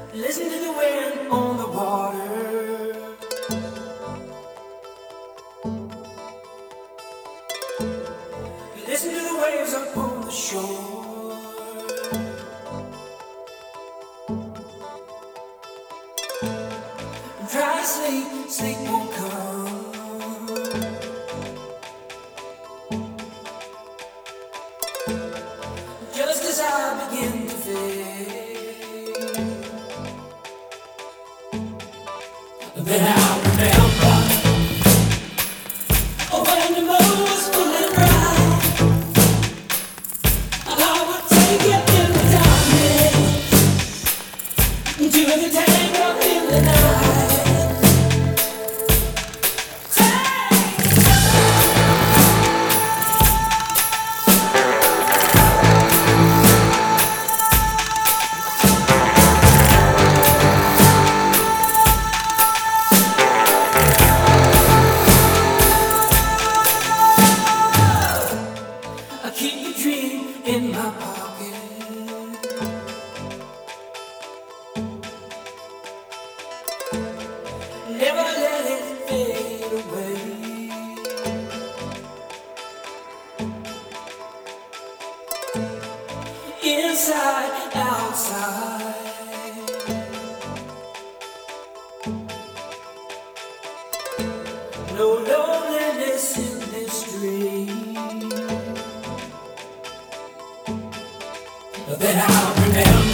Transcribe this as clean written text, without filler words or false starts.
Listen to the wind on the water. Listen to the waves up on the shore. Try to sleep, sleep won't come. Just as I begin to fade, then I remember when the moon was feeling bright. I would take you in the darkness to the tango in the night. I keep the dream in my pocket. Never let it fade away. Inside, outside. No loneliness in this dream. Then I'll remember